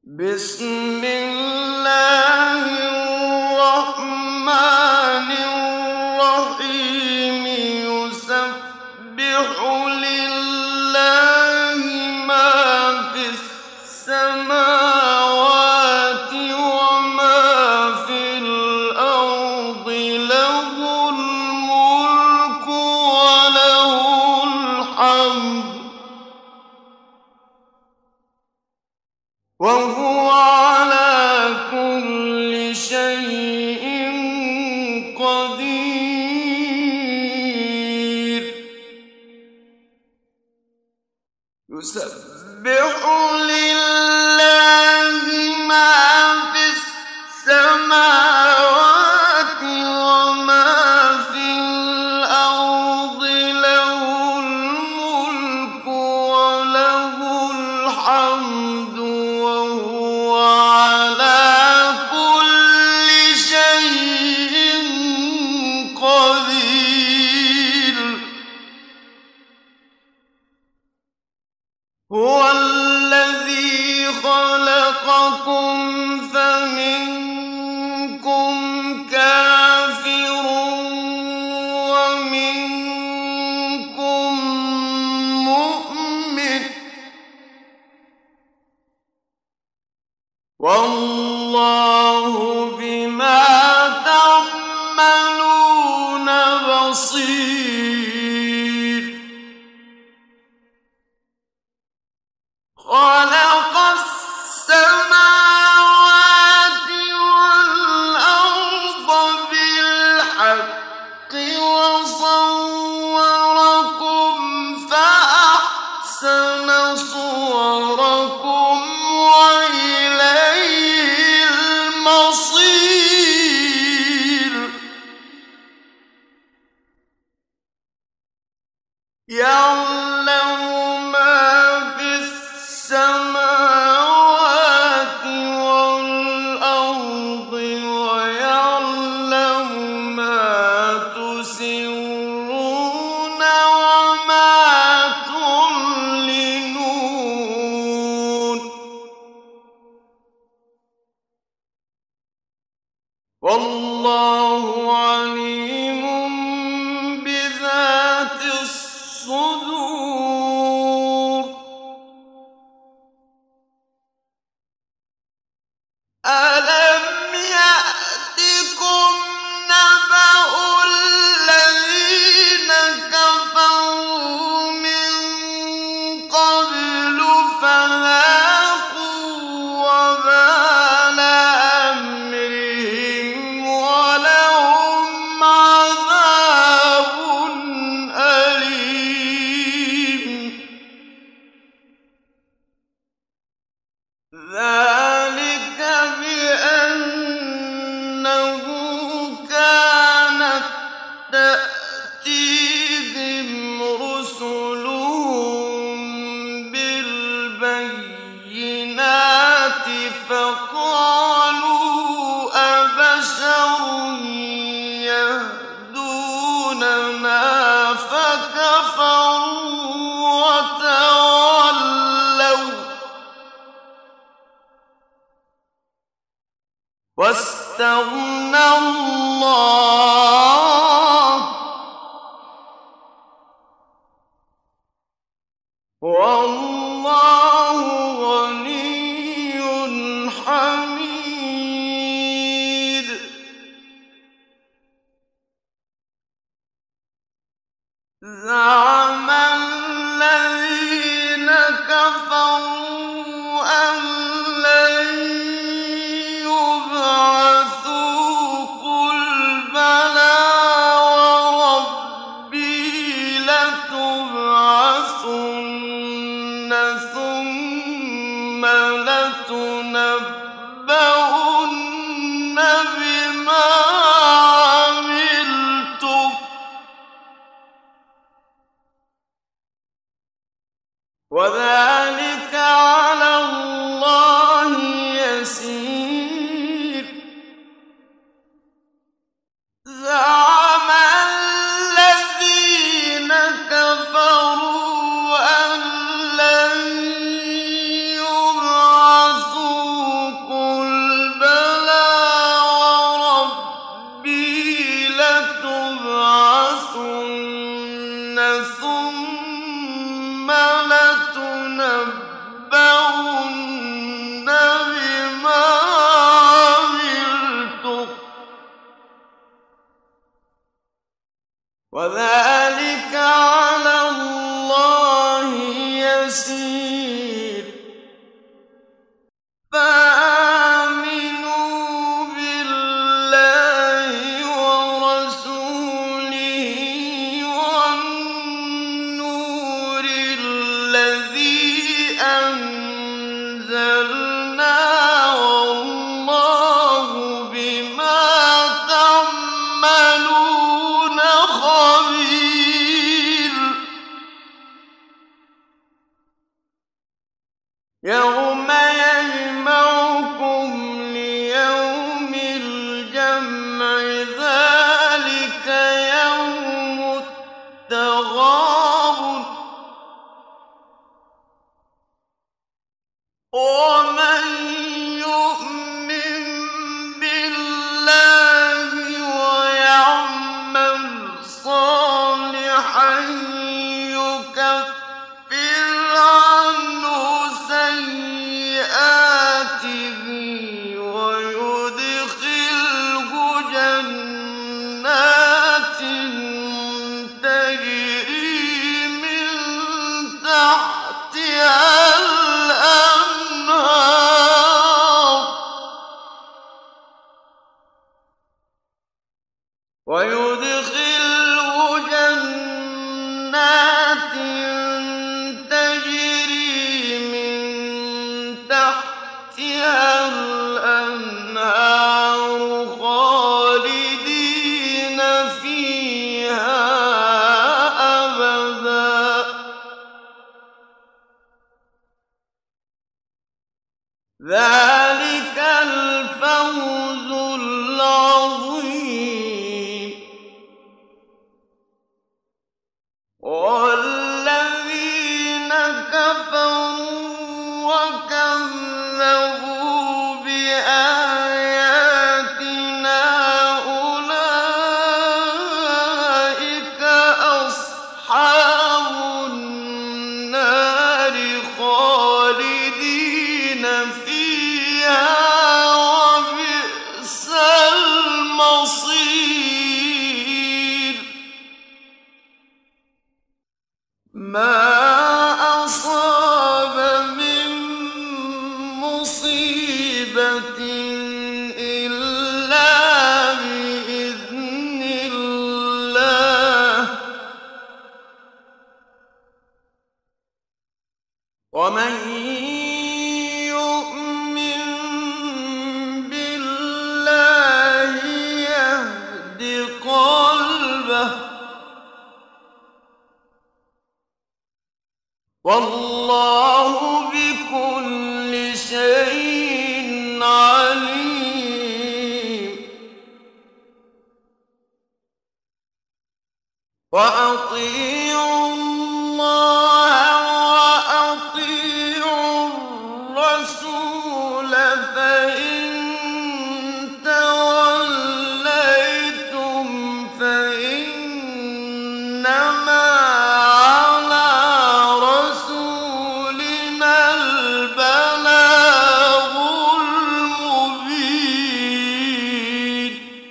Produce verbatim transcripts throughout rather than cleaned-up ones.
بسم الله الرحمن الرحيم يسبح لله ما في السماوات وما في الأرض له الملك وله الحمد وهو على كل شيء قدير يسبح لله ما في السماوات وما في الأرض له الملك وله الحمد وهو على كل شيء قدير هو الذي خلقكم فمنكم كافر ومنكم مؤمن والله بما تعملون بصير خلق السماوات والأرض بالحق وصوركم فأحسن صوركم وإليه المصير يعلم ما في السماوات والأرض ويعلم ما تسرون وما تعلنون والله عليم بذات الصدور ألم يأتكم نبأ الذين كفروا من قبل فذاقوا وبال أمرهم ولهم عذاب أليم ذلك بأنه كانت تأتيهم رسلهم بالبينات فقالوا أبشر يهدوننا فكفروا وتولوا واستغنى الله والله غني حميد زعم الذين كفروا أن لن يبعثوا قل بلى وربي لتبعثن ثم لتنبؤن بما عملتم وذلك على الله يسير زعم الذين كفروا أن لن يبعثوا ومن يؤمن بالله ويعمل صالحا يكفر عنه سيئاته ويدخله جنات تجري من تحتها الأنهار ويدخله جنات تجري من تحتها الأنهار خالدين فيها أبدا ذلك الفوز العظيم والذين كفروا وكذبوا بآياتنا أولئك أصحاب النار خالدين فيها وبئس المصير ما أصاب من مصيبة إلا بإذن الله ومن يؤمن بالله يهد قلبه والله بكل شيء عليم وأطيعوا الله وأطيعوا الرسول فإن توليتم فإنما على رسولنا البلاغ المبين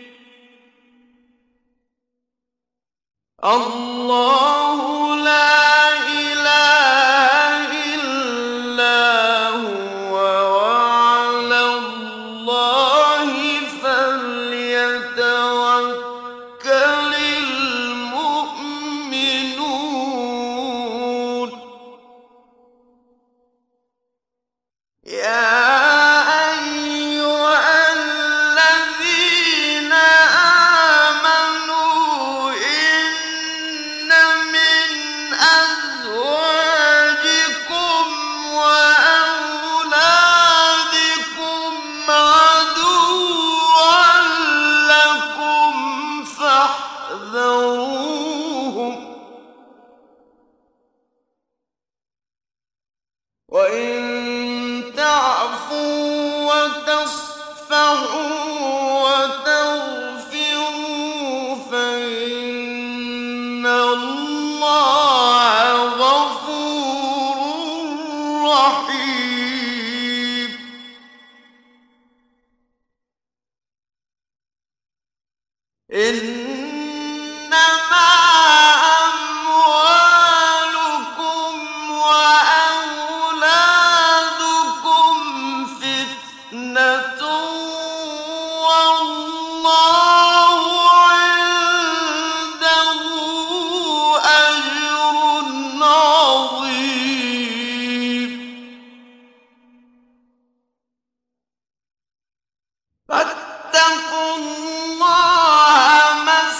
الله لا إله إلا هو وعلى الله فليتوكل المؤمنون يا أيها الذين آمنوا إن من أزواجكم وأولادكم عدوا لكم فاحذروهم وإن تعفوا وتصفحوا وتغفروا فإن الله غفور رحيم إنما أموالكم وأولادكم فتنة والله عنده أجر عظيم فاتقوا الله ما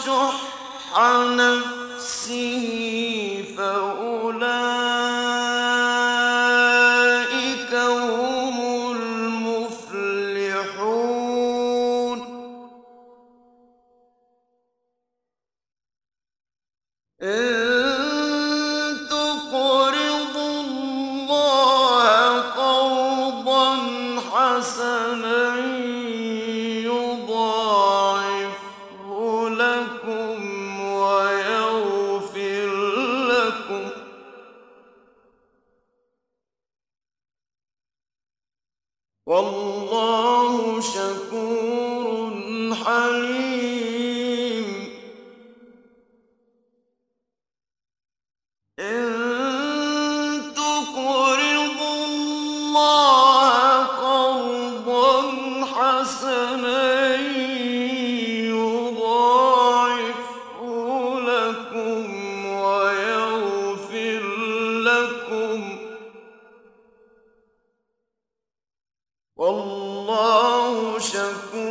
شُحَّ نَفْسِهِ فَأُولَٰئِكَ هُمُ الْمُفْلِحُونَ إِن تُقْرِضُوا اللَّهَ قَرْضًا حَسَنًا يُضَاعِفْهُ لَكُمْ وَيَغْفِرْ لَكُمْ ۚ وَاللَّهُ شَكُورٌ حَلِيمٌ إِن تُقْرِضُوا اللَّهَ قَرْضًا حَسَنًا يُضَاعِفْهُ لَكُمْ وَيَغْفِرْ لَكُمْ ۚ وَاللَّهُ شَكُورٌ